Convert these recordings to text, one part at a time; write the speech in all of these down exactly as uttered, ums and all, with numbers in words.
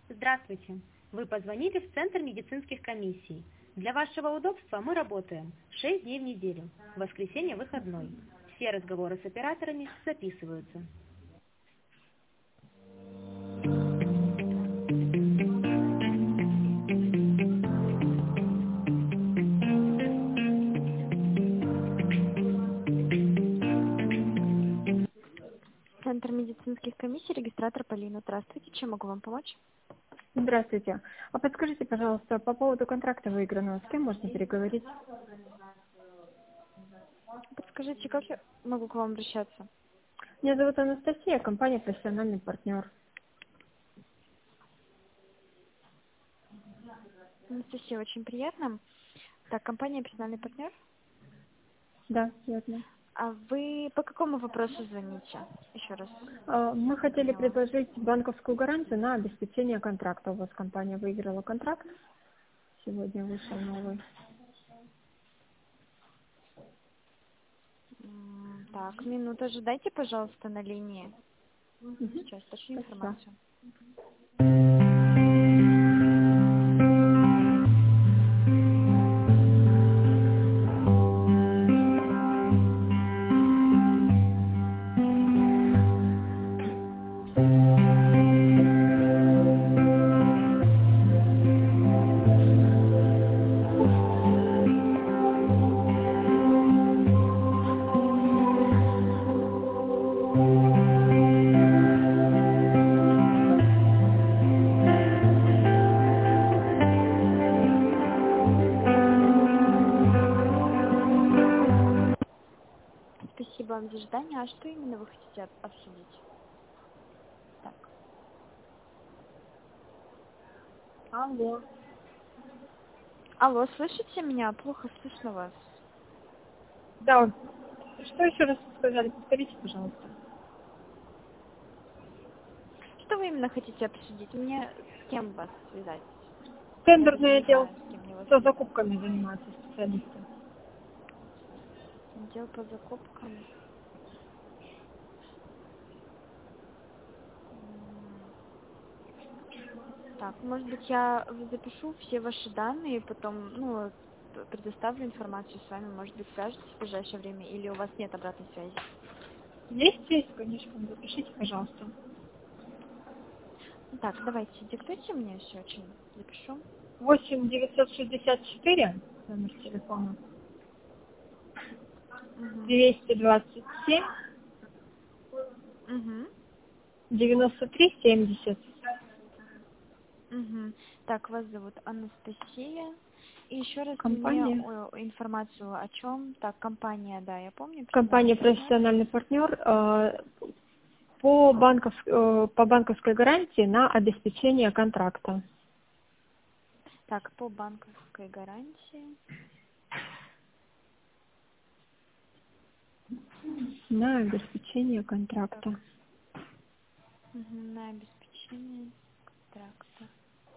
Здравствуйте! Вы позвонили в Центр медицинских комиссий. Для вашего удобства мы работаем шесть дней в неделю, в воскресенье выходной. Все разговоры с операторами записываются. Центр медицинских комиссий, регистратор Полина. Здравствуйте, чем могу вам помочь? Здравствуйте. А подскажите, пожалуйста, по поводу контракта выигранного, с кем можно переговорить? Подскажите, как я могу к вам обращаться? Меня зовут Анастасия, компания «Профессиональный партнер». Анастасия, очень приятно. Так, компания «Профессиональный партнер». Да, верно. А вы по какому вопросу звоните? Еще раз. А, Мы хотели Поняла. предложить банковскую гарантию на обеспечение контракта. У вас компания выиграла контракт. Сегодня вышел новый. М, Так, минуту ожидайте, пожалуйста, на линии. Мгм. Сейчас уточню Спасибо. информацию. Спасибо вам за ожидание. А что именно вы хотите об- обсудить? Так. Алло. Алло, слышите меня? Плохо слышно вас. Да. Что еще раз сказали? Повторите, пожалуйста. Что вы именно хотите обсудить? Мне с кем вас связать? Я даже Тендерный не отдел знаю, с кем мне вас со связать. закупками занимается специалисты. Отдел по закупкам. М, Так, может быть, я запишу все ваши данные и потом, ну, п- предоставлю информацию с вами, может быть, свяжетесь в ближайшее время, или у вас нет обратной связи? Есть, есть, конечно. Запишите, пожалуйста. Так, давайте, диктуйте мне все, очень запишу. восемь девятьсот шестьдесят четыре номер телефона. Угу. двести двадцать семь Угу. девяносто три семьдесят. Угу. Так, вас зовут Анастасия. И еще раз мне Компания. о, информацию о чем. Так, компания, да, я помню, Компания профессиональный партнер. «Профессиональный партнер» э, по, банков, э, по банковской гарантии на обеспечение контракта. Так, по банковской гарантии. На обеспечение Так, контракта. мгм, на обеспечение контракта.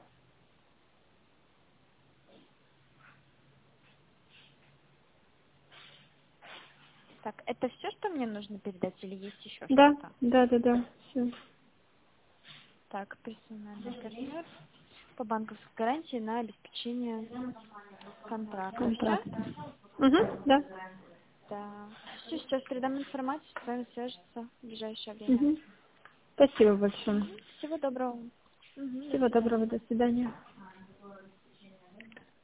Так, это все, что мне нужно передать, или есть еще Да, что-то? да, да, да. Все. Так, персональный партнер по банковской гарантии на обеспечение контракта. Все? Контракт. Угу, да. Да. Все, сейчас передам информацию, с вами свяжется в ближайшее время. Угу. Спасибо большое. Мгм. Всего доброго. Мгм, до Всего свидания. доброго, до свидания.